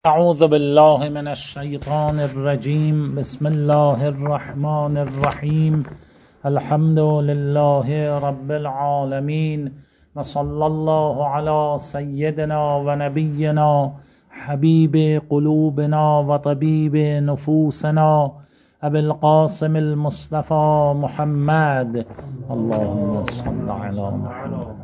اعوذ بالله من الشیطان الرجیم. بسم الله الرحمن الرحیم. الحمد لله رب العالمین و صلی الله علی سیدنا و نبینا حبیب قلوبنا و طبیب نفوسنا ابی القاسم المصطفى محمد. اللهم صل علی محمد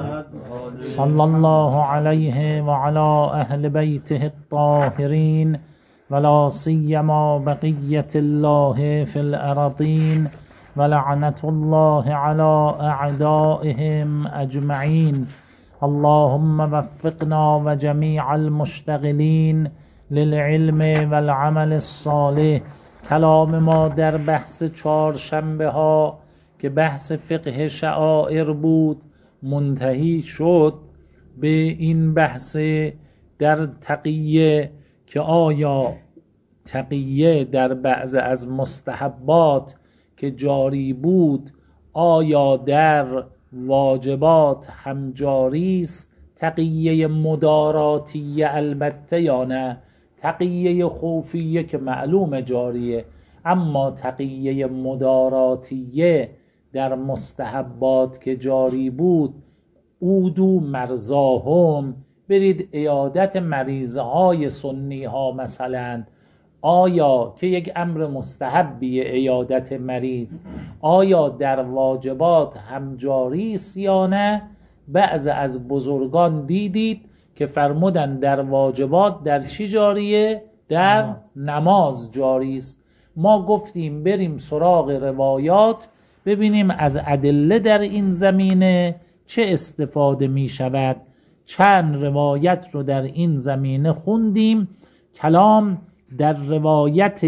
صلی الله علیه و علی اهل بیته الطاهرین ولا سیما بقیة الله فی الارضین ولعنة الله علی اعدائهم اجمعین. اللهم وفقنا و جمیع المشتغلین للعلم والعمل الصالح. کلام ما در بحث چهارشنبه ها که بحث فقه شعائر بود منتهی شد به این بحث در تقیه که آیا تقیه در بعض از مستحبات که جاری بود آیا در واجبات هم جاری است، تقیه مداراتی البته یا نه. تقیه خوفیه که معلوم جاریه، اما تقیه مداراتیه در مستحبات که جاری بود اودو مرزاهم، برید عیادت مریضه های سنی ها مثلا، آیا که یک امر مستحبی عیادت مریض آیا در واجبات هم جاری است یا نه؟ بعض از بزرگان دیدید که فرمودن در واجبات در چی جاریه؟ در نماز جاری است. ما گفتیم بریم سراغ روایات ببینیم از ادله در این زمینه چه استفاده می شود. چند روایت رو در این زمینه خوندیم. کلام در روایت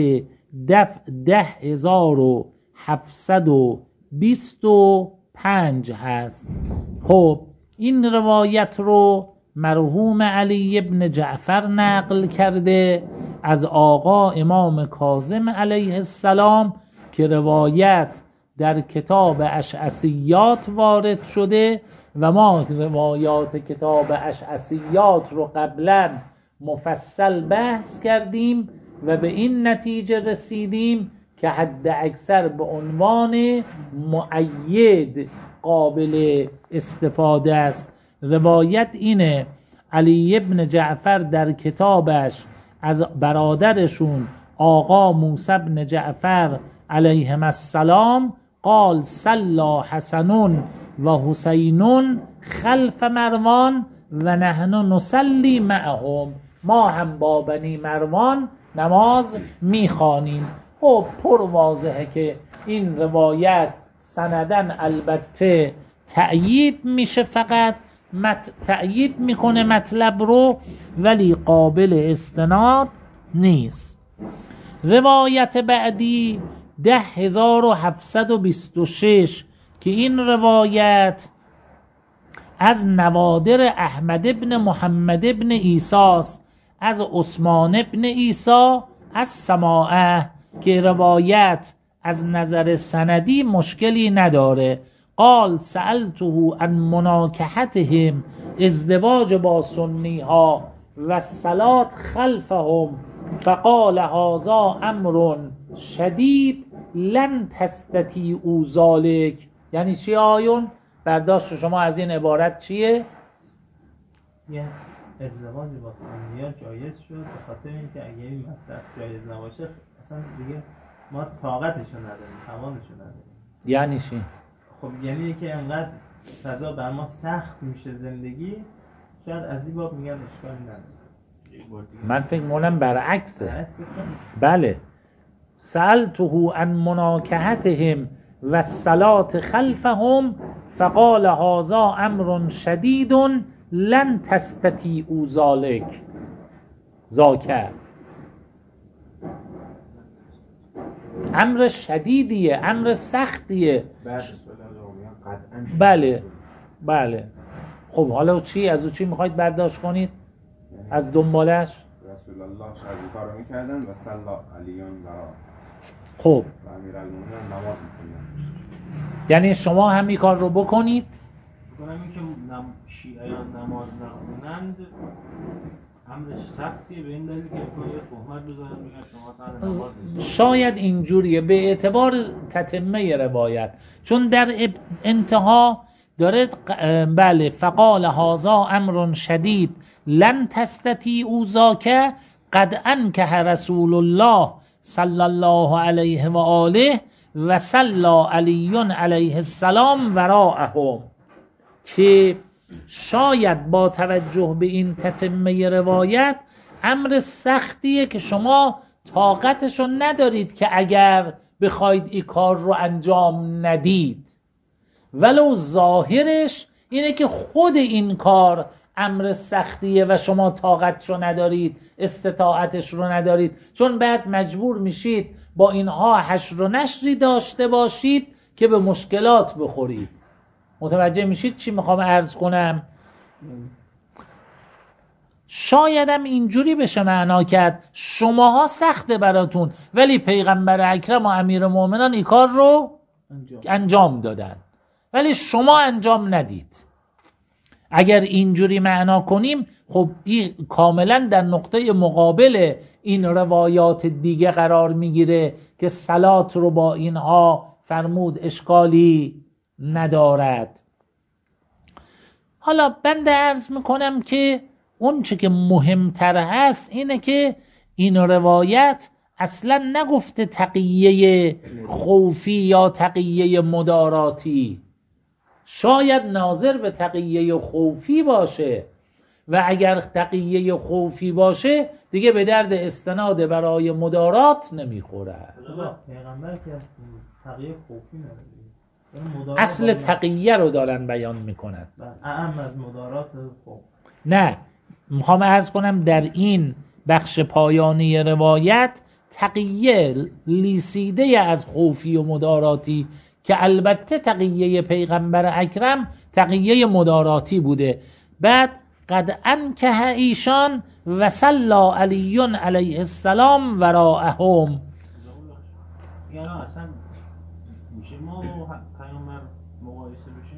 10725 هست. خب این روایت رو مرحوم علی ابن جعفر نقل کرده از آقا امام کاظم علیه السلام که روایت در کتاب اشعثیات وارد شده و ما روایات کتاب اشعثیات رو قبلا مفصل بحث کردیم و به این نتیجه رسیدیم که حد اکثر به عنوان مؤید قابل استفاده است. روایت اینه: علی ابن جعفر در کتابش از برادرشون آقا موسی بن جعفر علیهم السلام قال صلی حسن و حسین خلف مروان و نحن نصلی معهم. ما هم با بنی مروان نماز میخوانیم. خب پر واضحه که این روایت سندن البته تأیید میشه، فقط تأیید میکنه مطلب رو، ولی قابل استناد نیست. روایت بعدی 10726 که این روایت از نوادر احمد ابن محمد ابن عیسی از عثمان ابن عیسی از سماعه که روایت از نظر سندی مشکلی نداره. قال سألته عن مناکحتهم، ازدواج با سنی ها و صلات خلفهم، فقال هذا امر شدید لن تستطیعوا ذلک. یعنی چی آیون؟ برداشت شما از این عبارت چیه؟ یه ازدواج با سنی ها جایز شد به خاطر اینکه اگه این مطلب جایز نباشه اصلا دیگه ما طاقتشو نداریم، توانشو نداریم. یعنی چی؟ خب یعنی که انقدر فضا بر ما سخت میشه زندگی، شاید از این باب میگن اشکالی نداره. من فکر می‌کنم برعکسه. بله. سألته عن مناکحتهم و الصلاة خلفهم فقال هذا امر شدید لن تستطیعوا ذاک. امر شدیدیه، امر سختیه. بله بله. خب حالا چی از او چی میخواید برداشت کنید؟ از دنبالش رسول الله شاید کارو میکردن و صلی علیون برا. خب و امیرالمومنین نماز میخوندن. یعنی شما هم این کار رو بکنید؟ بکنم این که شیعیان نماز نخونند امرش سختیه به این دلیل که تهمت بزنن میگن شما تا نماز نیست. شاید اینجوریه به اعتبار تتمه روایت، چون در انتها داره بله فقال هذا امر شدید لن تستطیعوا ذاک قد انکه رسول الله صلی الله علیه و آله و صلی علی علیه السلام وراءهم، که شاید با توجه به این تتمه روایت امر سختیه که شما طاقتشو ندارید که اگر بخواید این کار رو انجام ندید، ولو ظاهرش اینه که خود این کار امر سختیه و شما طاقتشو ندارید، استطاعتش رو ندارید، چون بعد مجبور میشید با اینها حشر و نشری داشته باشید که به مشکلات بخورید. متوجه میشید چی میخوام عرض کنم؟ شایدم اینجوری بشه معنا کرد شماها سخته براتون ولی پیغمبر اکرم و امیر مومنان این کار رو انجام دادن ولی شما انجام ندید. اگر اینجوری معنا کنیم خب این کاملا در نقطه مقابل این روایات دیگه قرار میگیره که صلات رو با اینها فرمود اشکالی ندارد. حالا بنده عرض میکنم که اون چه که مهمتر هست اینه که این روایت اصلا نگفته تقیه خوفی یا تقیه مداراتی، شاید ناظر به تقیه خوفی باشه و اگر تقیه خوفی باشه دیگه به درد استناد برای مدارات نمیخوره. پیغمبر که تقیه خوفی نداره، اصل تقیه رو دارن بیان میکنن، اعم از مدارات خوف. نه میخوام عرض کنم در این بخش پایانی روایت تقیه لیسیده از خوفی و مداراتی که البته تقیه پیغمبر اکرم تقیه مداراتی بوده. بعد قد انکه ایشان و صلی علی علیه السلام وراءهم، یعنی اصلا میشه ما پیامبر مقایسه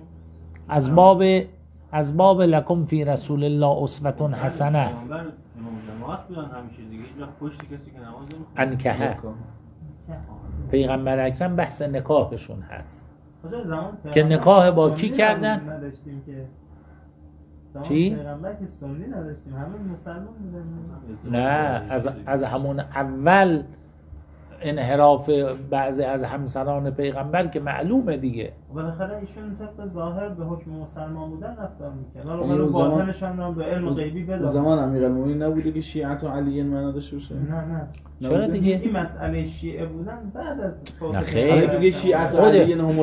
بشیم از باب لکم فی رسول الله اسوه حسنه. پیامبر امام جماعت بودن همیشه دیگه، اینا پشت کسی که نماز نمیخونه. انکه پیغمبر اکرم بحث نکاحشون هست که نکاح با کی کردن؟ نداشتیم که چی؟ پیغمبر که سنی نداشتیم، همه مسلمان بودن. نه از همون اول انحراف بعضی از همسران پیغمبر که معلومه دیگه. بالاخره ایشون طبق ظاهر به حکم مسلمان بودن رفتار میکرد، ولی باطنشان رو به علم غیبی بداد. زمان امیرالمومنین نبوده که شیعت و علی معنا داشته باشه؟ نه چرا دیگه؟ این مسئله شیعه بودن بعد از نه خیر، شیعت و علی هم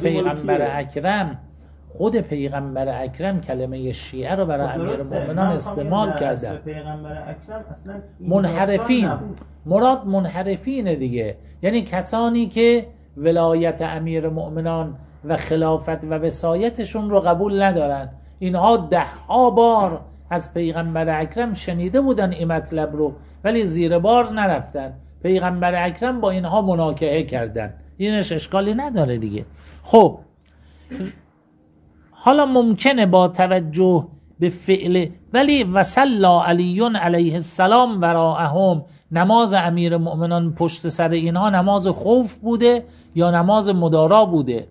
الفاظ. خود پیغمبر اکرم کلمه شیعه رو برای امیرالمومنین استعمال کردن. پیغمبر اکرم اصلا منحرفین، مراد منحرفینه دیگه، یعنی کسانی که ولایت امیرالمومنین و خلافت و وصایتشون رو قبول ندارن. اینها 10 بار از پیغمبر اکرم شنیده بودن این مطلب رو ولی زیر بار نرفتن. پیغمبر اکرم با اینها مناکحه کردن، اینش اشکالی نداره دیگه. خب حالا ممکنه با توجه به فعل ولی و صلی علی علیه السلام وراءهم، نماز امیر مؤمنان پشت سر اینها نماز خوف بوده یا نماز مدارا بوده؟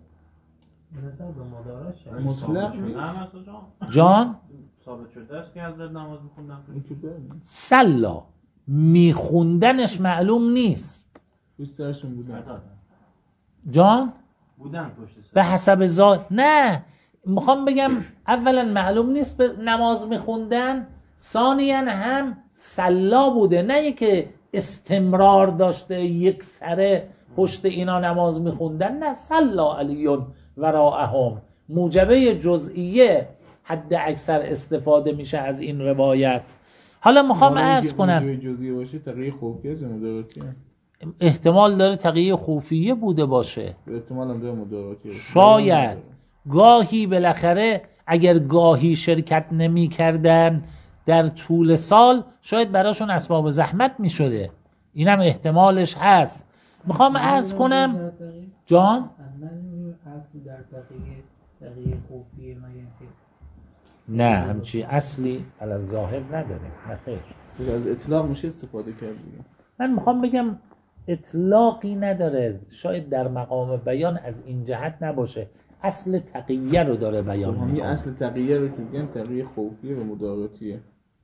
مطلق جان ثابت شده است که حضرت نماز می‌خوندن. صلی میخوندنش معلوم نیست. پشت سرشون بودن. جان بودن پشت سر. به حسب نه میخوام بگم اولا معلوم نیست به نماز میخوندن، ثانیاً هم صلا بوده، نه که استمرار داشته یک سره پشت اینا نماز میخوندن، نه صلا علی وراءهم. موجبه جزئیه حد اکثر استفاده میشه از این روایت. حالا میخوام عرض کنم موجبه جزئیه باشه تقیه خوفیه از مداراتی احتمال داره تقیه خوفیه بوده باشه، احتمال هم داره مداراتی. شاید گاهی بالاخره اگر گاهی شرکت نمی کردن در طول سال شاید براشون اسباب زحمت می شده، اینم احتمالش هست. میخوام عرض کنم جان اصل در تقیه خوفیه نه همچی اصلی علی ظاهر نداره. نه خیر. از اطلاق میشه استفاده کرد دیگه. من میخوام بگم اطلاقی نداره، شاید در مقام بیان از این جهت نباشه، اصل تقیه رو داره بیان همین میکنه. اصل تقیه رو که میگن تقیه خوفیه و مداراتیه.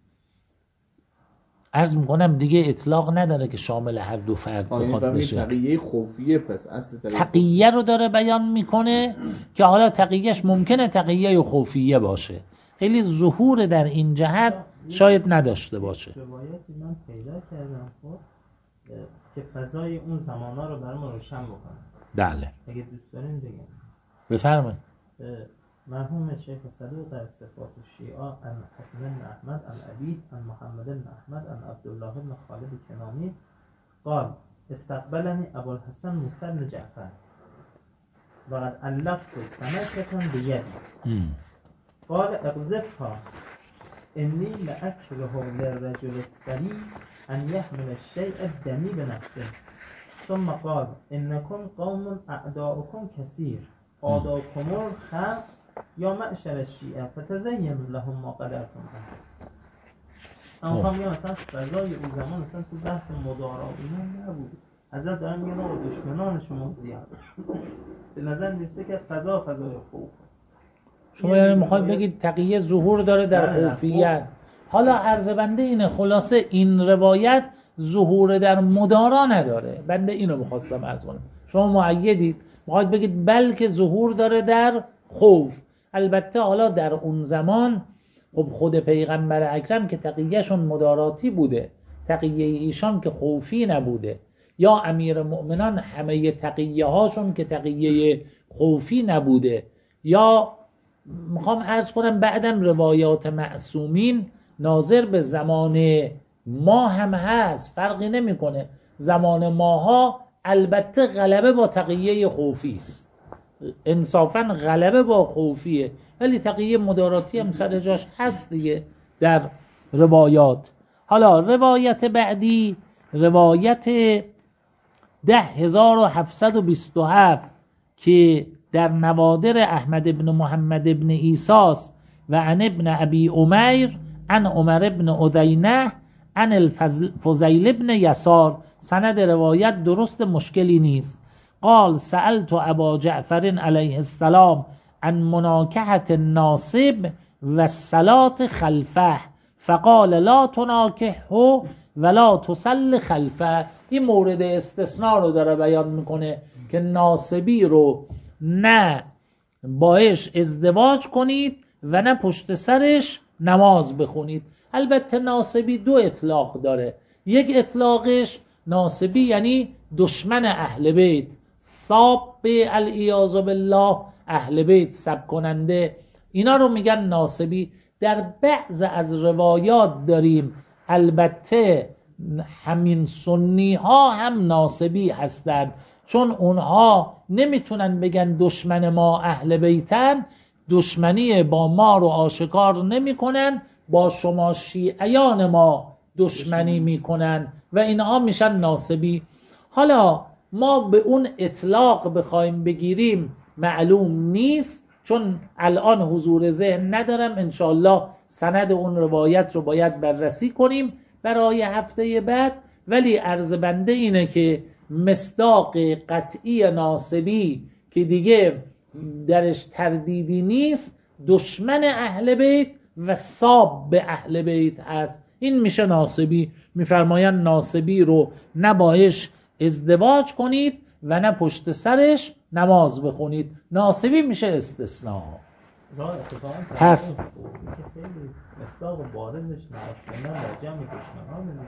عرض میکنم دیگه اطلاق نداره که شامل هر دو فرد بخواد بشه. تقیه خوفیه، پس اصل تقیه رو داره بیان میکنه که حالا تقیهش ممکنه تقیه خوفیه باشه، خیلی ظهور در این جهت شاید نداشته باشه. روایتی من پیدا کردم خب که فضای اون زمانا رو برام روشن بکنه. بله اگه دوست دارین بگم. بفرمایید. مرحوم شیخ صدوق در صفات الشیعه عن حسن بن احمد عن ابی عن محمد بن احمد عن عبدالله بن خالد کنانی قال استقبلني ابو الحسن موسى بن جعفر وقد علقت سمكة بيدي قال اقذفها إني لأكره للرجل السري أن يحمل الشيء الدمي بنفسه ثم قال إنكم قوم أعداؤكم كثير أعداؤكم الخلق یا معشر الشیعه فتزین لهم ما قدرتم. اما میگم مثلا فضای اون زمان مثلا تو بحث مدارا اینا نبود. حضرت دارن میگن آقا دشمنان شما زیاد. به نظر میرسه که فضای خوف. شما یعنی میخواید بگید تقیه ظهور داره در خوفیت. حالا عرض بنده اینه، خلاصه این روایت ظهور در مدارا نداره. بنده اینو میخواستم عرض کنم. شما مؤیدید، میخواید بگید بلکه ظهور داره در خوف. البته حالا در اون زمان خب خود پیغمبر اکرم که تقیهشون مداراتی بوده، تقیه ایشان که خوفی نبوده، یا امیر مؤمنان همه تقیه هاشون که تقیه خوفی نبوده، یا میخوام عرض کنم بعدم روایات معصومین ناظر به زمان ما هم هست، فرقی نمیکنه. زمان ماها البته غلبه با تقیه خوفی است، انصافاً غلبه با خوفیه، ولی تقیه مداراتی هم سر جاش هست دیگه در روایات. حالا روایت بعدی روایت 10727 که در نوادر احمد ابن محمد ابن ایساس و عن ابن ابی امیر عن عمر ابن عدینه عن الفضیل ابن یسار. سند روایت درست، مشکلی نیست. قال سألت ابا جعفر علیه السلام عن مناکحة الناصب و الصلاة خلفه فقال لا تناکحه ولا تصل خلفه. این مورد استثناء رو داره بیان میکنه که ناصبی رو نه باش ازدواج کنید و نه پشت سرش نماز بخونید. البته ناصبی دو اطلاق داره. یک اطلاقش ناصبی یعنی دشمن اهل بیت، ساب به العیاذ بالله اهل بیت، سب کننده، اینا رو میگن ناصبی. در بعض از روایات داریم البته همین سنی ها هم ناصبی هستند، چون اونها نمیتونن بگن دشمن ما اهل بیتن، دشمنی با ما رو آشکار نمیکنن، با شما شیعیان ما دشمنی میکنن و اینها میشن ناصبی. حالا ما به اون اطلاق بخوایم بگیریم معلوم نیست، چون الان حضور ذهن ندارم. انشاءالله سند اون روایت رو باید بررسی کنیم برای هفته بعد. ولی عرض بنده اینه که مصداق قطعی ناصبی که دیگه درش تردیدی نیست، دشمن اهل بیت و ساب به اهل بیت هست، این میشه ناصبی. میفرماین ناصبی رو نه باش ازدواج کنید و نه پشت سرش نماز بخونید. ناصبی میشه استثناء. پس مصداق بارزش نماز خوندن در جمع دشمنان دیگه.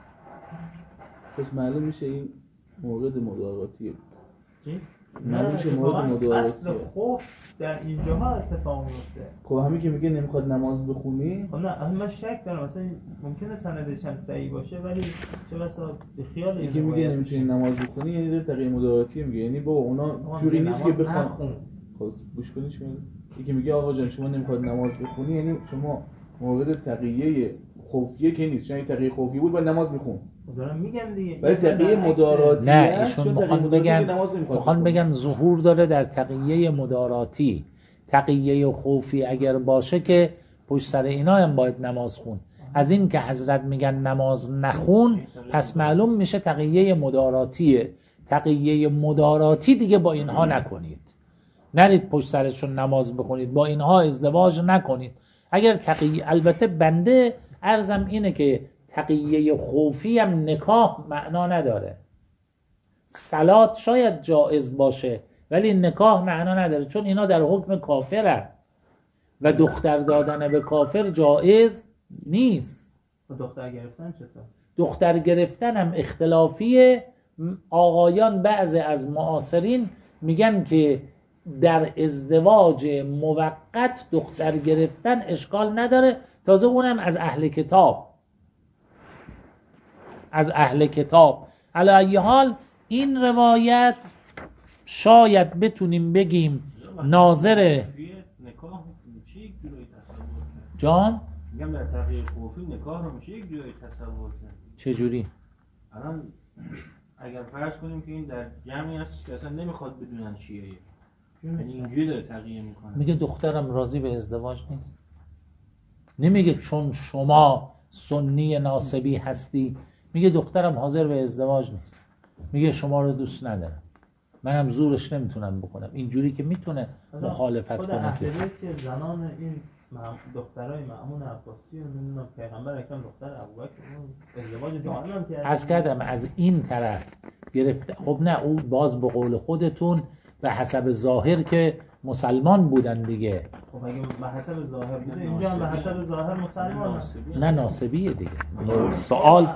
پس معلوم میشه این مورد مداراتیه. چی؟ معلوم میشه مورد مداراتیه. اصل خوف در اینجاها اتفاق میفته. خب همین که میگه نمیخواد نماز بخونی، خب نه من شک دارم مثلا ممکنه سندش هم صحیح باشه، ولی چه بسا به خیال این که میگه نمیتونی نماز بخونی یعنی داره تقیه مداراتیه میگه، یعنی با اونا جوری نیست که بخوان. خب گوش کنید شما یکی میگه آقا جان شما نمیخواد نماز بخونی، یعنی شما مورد تقیه خوفیه که نیست، چون تقیه خوفی بود باید نماز میخون. دارم میگم دیگه ولی تقیه مداراتی نه، ایشون بخوان بگن ظهور داره در تقیه مداراتی. تقیه خوفی اگر باشه که پشت سر اینا هم باید نماز خون. از این که حضرت میگن نماز نخون پس معلوم میشه تقیه مداراتیه. تقیه مداراتی دیگه با اینها نکنید، نرید پشت سرشون نماز بخونید، با اینها ازدواج نکنید. اگر تقیه، البته بنده عرضم اینه که تقیه خوفی هم نکاح معنا نداره. صلات شاید جایز باشه ولی نکاح معنا نداره، چون اینا در حکم کافره و دختر دادن به کافر جایز نیست. دختر گرفتن چطور؟ دختر گرفتن هم اختلافیه. آقایان بعضی از معاصرین میگن که در ازدواج موقت دختر گرفتن اشکال نداره، تازه اونم از اهل کتاب. از اهل کتاب. علی ای حال این روایت شاید بتونیم بگیم ناظر جان میگم در تقیه خوفی نکاح رو میشه یک جایی تصور کرد. چجوری؟ الان اگر فرض کنیم که این در جمعی هست که اصلا نمیخواد بدونن چیه، یعنی اینجوری داره تقیه میکنه. میگه دخترم راضی به ازدواج نیست. نمیگه چون شما سنی ناسبی هستی، میگه دخترم حاضر به ازدواج نیست، میگه شما رو دوست ندارم، منم زورش نمیتونم بکنم. اینجوری که میتونه مخالفت کنه. خود که زنان این دخترای مأمون عباسی و نمیدونم پیغمبر اکرم دختر ابوبکر ازدواج دائم هم کرد. عرض کردم از این طرف گرفته. خب نه، او باز به قول خودتون به حسب ظاهر که مسلمان بودن دیگه. خب اگه به حسب ظاهر بوده اینجا هم به حسب ظاهر مسلمان نه ناسبیه دیگه. سوال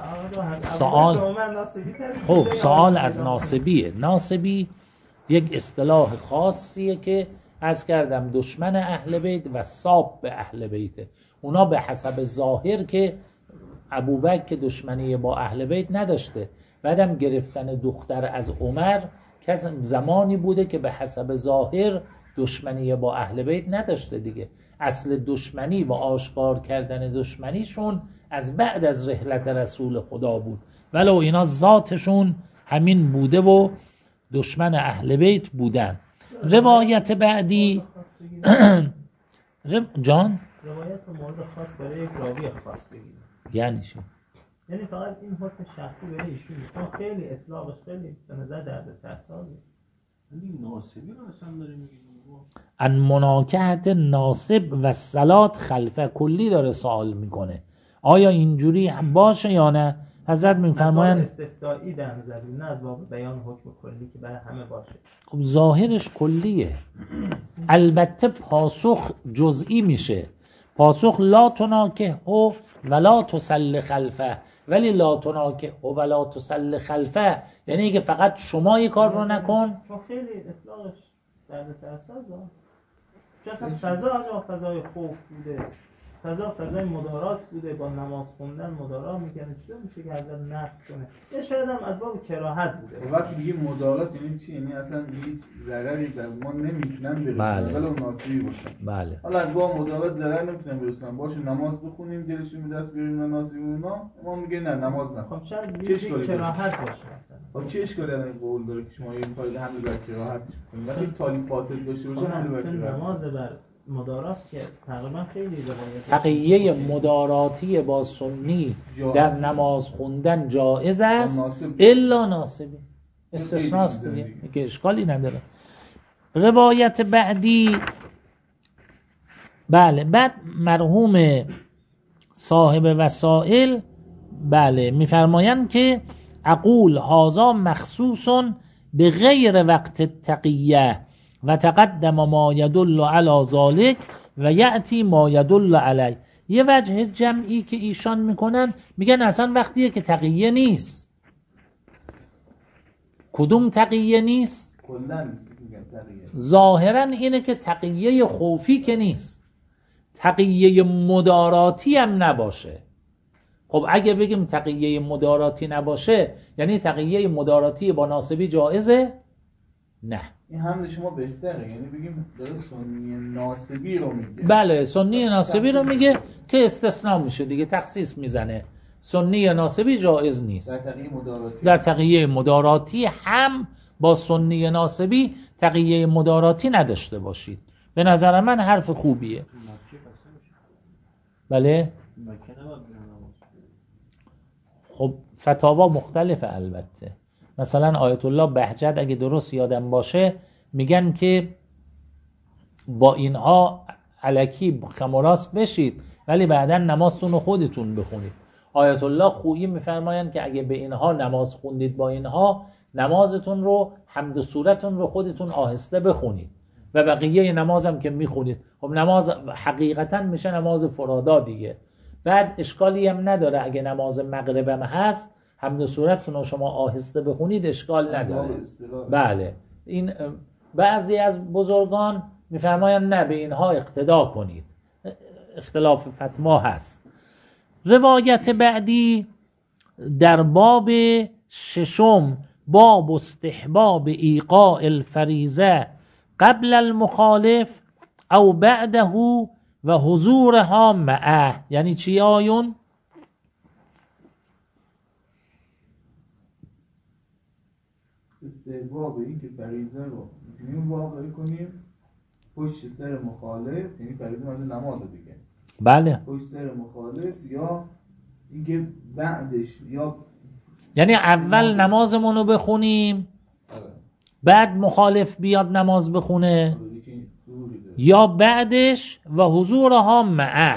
خب سوال از ناسبیه. ناسبی یک اصطلاح خاصیه که از کردم دشمن اهل بیت و ساب به اهل بیته. اونا به حسب ظاهر که ابوبکر که دشمنی با اهل بیت نداشته، بعدم گرفتن دختر از عمر که زمانی بوده که به حسب ظاهر دشمنی با اهل بیت نداشته دیگه. اصل دشمنی و آشکار کردن دشمنیشون از بعد از رحلت رسول خدا بود، ولو اینا ذاتشون همین بوده و دشمن اهل بیت بودن. روایت بعدی جان روایت مورد خاص برای یک راوی خاص بگیریم یعنی چی؟ یعنی فقط این حکم شخصی برای ایشون چون خیلی اطلاقش خیلی به نظر دردسرسازه. این ناسبی رو اصلا داره میگه ان مناکحت ناسب و صلات خلفه کلی داره سوال میکنه آیا اینجوری باشه یا نه. حضرت میفرمایند استفتائی در نظر نه از باب بیان حکم کلی که برای همه باشه. خب ظاهرش کلیه، البته پاسخ جزئی میشه. پاسخ لا تناکه و لا تسل خلفه، ولی لا تناکه و لا تسل خلفه یعنی که فقط شما یک کار رو نکن. چون خیلی اطلاقش دردسرسازه. چون اصلا فضا از فضای خوف بوده، فضای مدارات بوده، با نماز خوندن مدارات میکنه. چطور میشه که حضرت نفت کنه؟ یه شاید هم از باب کراهت بوده. وقتی میگه مدارات یعنی چی؟ یعنی اصلا هیچ ضرری به ما نمیتونن برسونن ولی اون ناسبی باشن. بله. حالا از باب مدارات ضرر نمیتونن برسونن، باشه نماز بخونیم دلشون به دست بیاریم ناسبی اونا، ما میگه نه نماز نخون. خب شاید یه کراهت باشه مثلا. خب چه اشکالی الان قول داره که شما این فایل همه بر کراهت کنید؟ وقتی طالب فاسد باشه همه بر کراهت. نماز بر مدارات که تقریبا خیلی روایت تقیه مداراتی با سنی در نماز خوندن جایز است الا ناسبی، استثناست دیگه که اشکالی نداره. روایت بعدی بله، بعد مرحوم صاحب وسائل بله میفرمایند که اقول هذا مخصوص به غیر وقت تقیه و تقدم ما یدل علی ذلک و یأتی ما یدل علی. یه وجه جمعی که ایشان میکنن میگن اصلا وقتیه که تقیه نیست. کدوم تقیه نیست؟ ظاهرا اینه که تقیه خوفی که نیست، تقیه مداراتی هم نباشه. خب اگه بگیم تقیه مداراتی نباشه یعنی تقیه مداراتی با ناسبی جایزه؟ نه. این هم شما بهتره، یعنی بگیم داره سنی ناسبی رو میگه. بله سنی ناسبی رو میگه که استثناء میشه دیگه، تخصیص میزنه. سنی ناسبی جایز نیست. در تقیه مداراتی هم با سنی ناسبی تقیه مداراتی نداشته باشید. به نظر من حرف خوبیه. بله. مکه نباید برن نماز. خب فتاوا مختلفه البته. مثلا آیت الله بهجت اگه درست یادم باشه میگن که با اینها الکی خم و راست بشید ولی بعدا نمازتون رو خودتون بخونید. آیت الله خویی میفرمایند که اگه به اینها نماز خوندید با اینها نمازتون رو حمد و سورتون رو خودتون آهسته بخونید و بقیه نمازم که میخونید. خب نماز حقیقتا میشه نماز فرادا دیگه. بعد اشکالی هم نداره اگه نماز مغربم هست حمد و سورتون رو شما آهسته بخونید اشکال نداره. بله. این بعضی از بزرگان میفرمایند نه به اینها اقتدا کنید. اختلاف فتوا هست. روایت بعدی در باب 6 باب استحباب ایقاع الفریضه قبل المخالف او بعده و حضورها معه. یعنی چی آیون؟ استحباب این که فریضه رو میتونیم واقعی کنیم پشت سر مخالف، یعنی فریضه معنی نماز دیگه. بله. پشت سر مخالف یا اینکه بعدش یا یعنی اول نمازمون رو بخونیم بعد مخالف بیاد نماز بخونه یا بعدش و حضورها معه.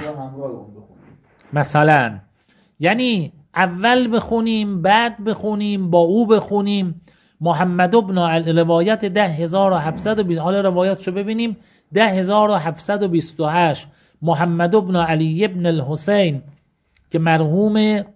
مثلا یعنی اول بخونیم بعد بخونیم با او بخونیم. محمد ابن روایت 10720 حالا روایتشو ببینیم. 10728 محمد ابن علی ابن الحسین که مرحوم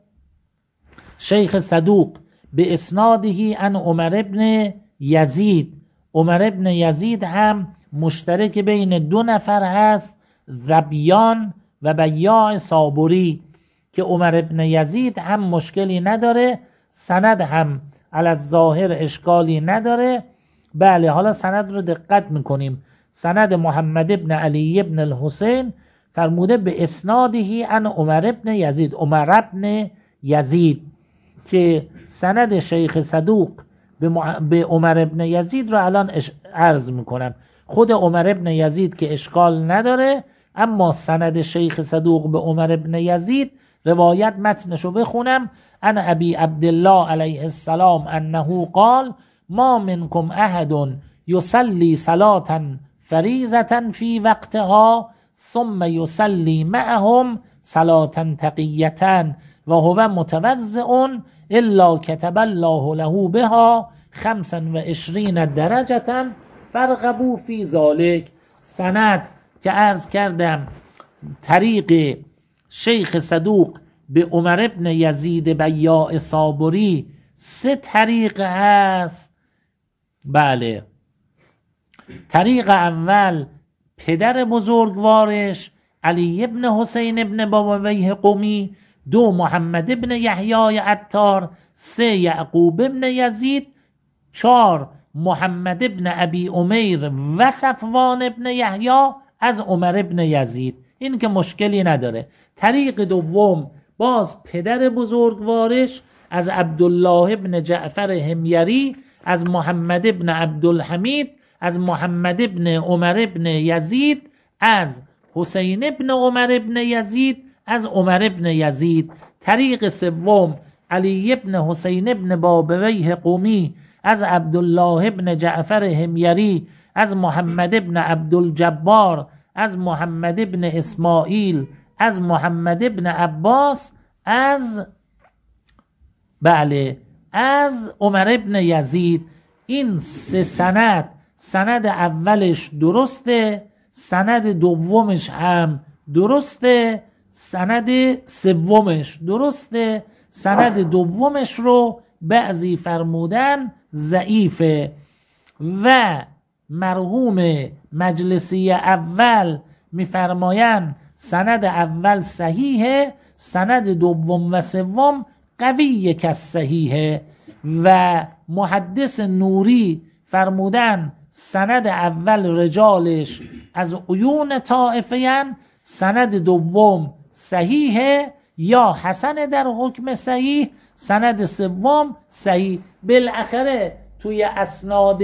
شیخ صدوق به اسنادهی ان عمر ابن یزید. عمر ابن یزید هم مشترک بین 2 نفر هست، ذبیان و بیاع صابری، که عمر ابن یزید هم مشکلی نداره، سند هم علی الظاهر اشکالی نداره. بله حالا سند رو دقت میکنیم. سند محمد ابن علی ابن الحسین فرموده به اسنادهی ان عمر ابن یزید. عمر ابن یزید که سند شیخ صدوق به عمر ابن یزید رو الان عرض میکنم. خود عمر ابن یزید که اشکال نداره، اما سند شیخ صدوق به عمر ابن یزید روایت متنشو بخونم. ان ابی عبدالله علیه السلام انه قال ما منکم احد یصلی صلاة فریضة فی وقتها ثم یصلی معهم صلاة تقیة و هو متوضع الا کتب الله له بها 25 درجة فرغبوا فی ذلک. سند که عرض کردم طریق شیخ صدوق به عمر ابن یزید بیاع صابری 3 طریق هست. بله. طریق اول پدر بزرگوارش علی ابن حسین ابن بابویه قمی، 2 محمد ابن یحیی عطار، 3 یعقوب ابن یزید، 4 محمد ابن ابی امیر و صفوان ابن یحیی از عمر ابن یزید. این که مشکلی نداره. طریق دوم باز پدر بزرگوارش از عبدالله ابن جعفر حمیری، از محمد ابن عبدالحمید، از محمد ابن عمر ابن یزید، از حسین ابن عمر ابن یزید، از عمر ابن یزید. طریق سوم علی ابن حسین ابن بابویه قمی، از عبدالله ابن جعفر حمیری، از محمد ابن عبدالجبار، از محمد ابن اسماعیل، از محمد ابن عباس، از عمر ابن یزید. این 3 سند، سند اولش درسته، سند دومش هم درسته، سند سومش درسته، سند دومش رو بعضی فرمودن ضعیفه. و مرحوم مجلسی اول میفرمایند سند اول صحیحه، سند دوم و سوم قویه که صحیحه. و محدث نوری فرمودن سند اول رجالش از عیون طائفه‌اند، سند دوم صحیحه یا حسن در حکم صحیح، سند سوم صحیح. بالاخره توی اسناد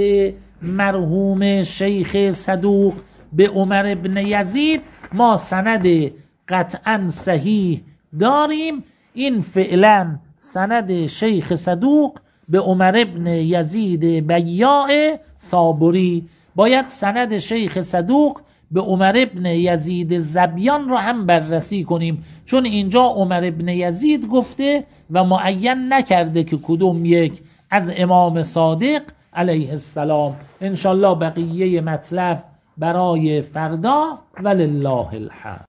مرحوم شیخ صدوق به عمر ابن یزید ما سند قطعا صحیح داریم. این فعلا سند شیخ صدوق به عمر ابن یزید بیاع صابری. باید سند شیخ صدوق به عمر ابن یزید زبیان رو هم بررسی کنیم، چون اینجا عمر ابن یزید گفته و معین نکرده که کدوم یک از امام صادق علیه السلام. انشالله بقیه مطلب برای فردا. ولله الحمد.